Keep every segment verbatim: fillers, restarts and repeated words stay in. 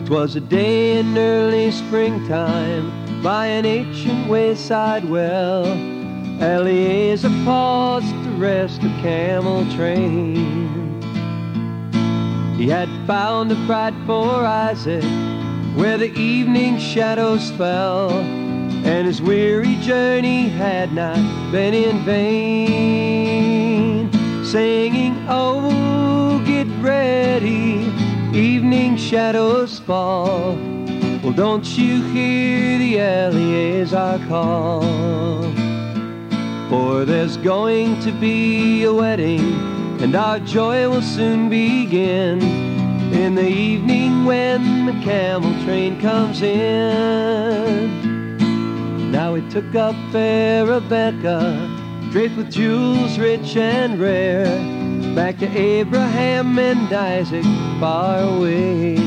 'Twas a day in early springtime by an ancient wayside well. Eliezer paused to rest a camel train. He had found a bride for Isaac where the evening shadows fell, and his weary journey had not been in vain. Singing, oh, get ready, evening shadows fall. Well, don't you hear the Eliezer call? For there's going to be a wedding, and our joy will soon begin in the evening when the camel train comes in. Now he took up fair Rebecca, draped with jewels rich and rare, back to Abraham and Isaac far away.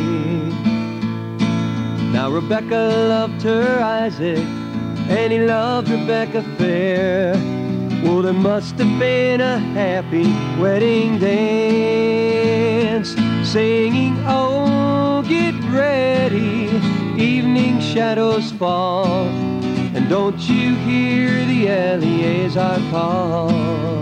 Now Rebecca loved her Isaac, and he loved Rebecca fair. Well, there must have been a happy wedding dance, singing, oh, get ready, evening shadows fall. And don't you hear the Eliezer call?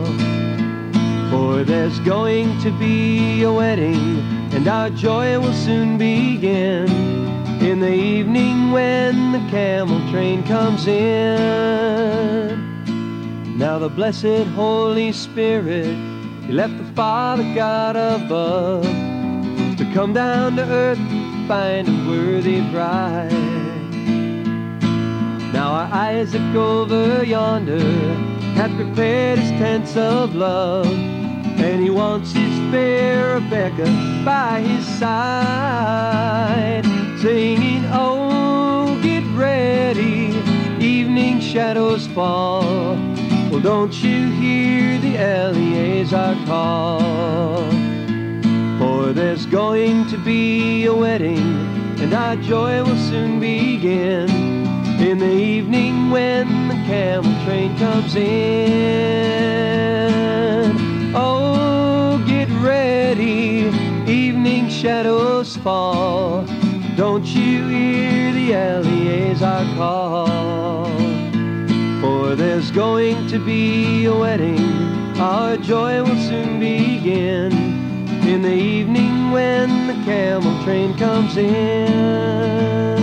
For there's going to be a wedding, and our joy will soon begin in the evening when the camel train comes in. Now the blessed Holy Spirit, he left the Father God above to come down to earth to find a worthy bride. Now our Isaac over yonder hath prepared his tents of love, and he wants his fair Rebecca by his side, singing, oh, get ready, evening shadows fall. Well, don't you hear the Eliezer call? For there's going to be a wedding, and our joy will soon begin in the evening when the camel train comes in. Oh, get ready, evening shadows fall. Don't you hear the Eliezer call? For there's going to be a wedding, our joy will soon begin in the evening when the camel train comes in.